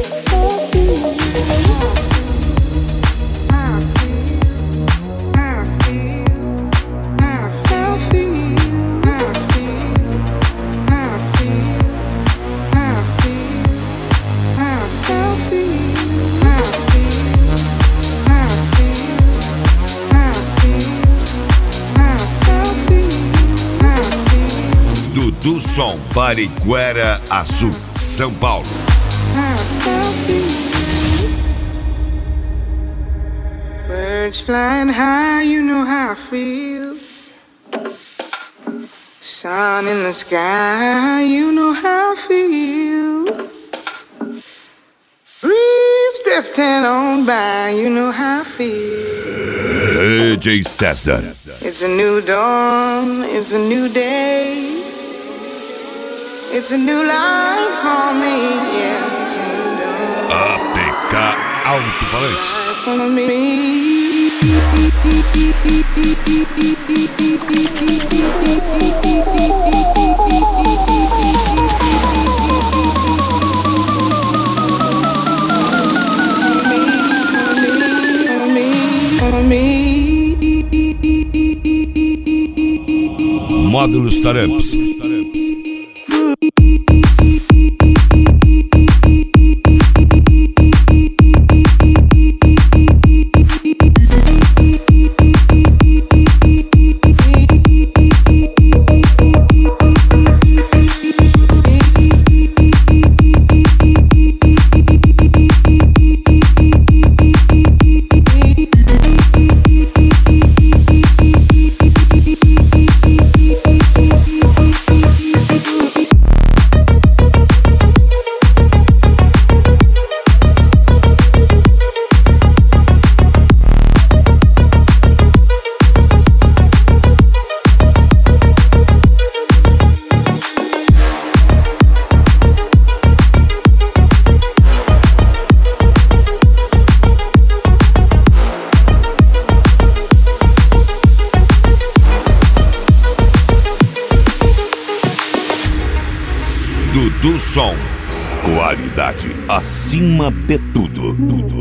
Do Som Bariguera Azul, São Paulo. Birds flying high, you know how I feel. Sun in the sky, you know how I feel. Breeze drifting on by, you know how I feel. DJ César. It's a new dawn, it's a new day. It's a new life for me, yeah. APK Alto-Falantes. For me. Módulos Taramps. Do Som. Qualidade acima de tudo.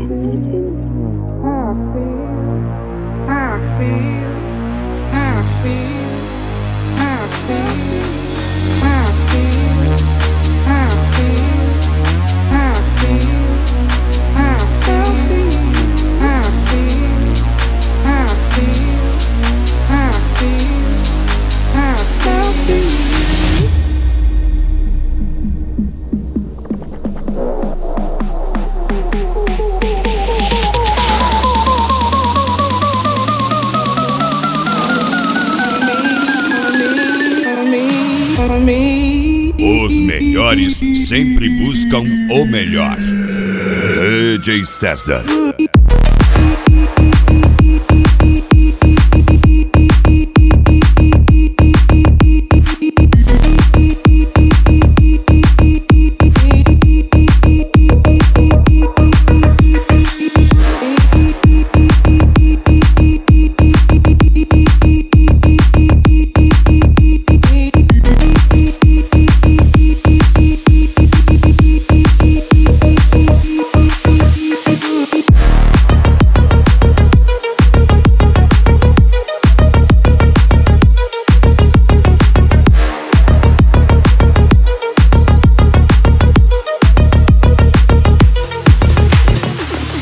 Os melhores sempre buscam o melhor. DJ César.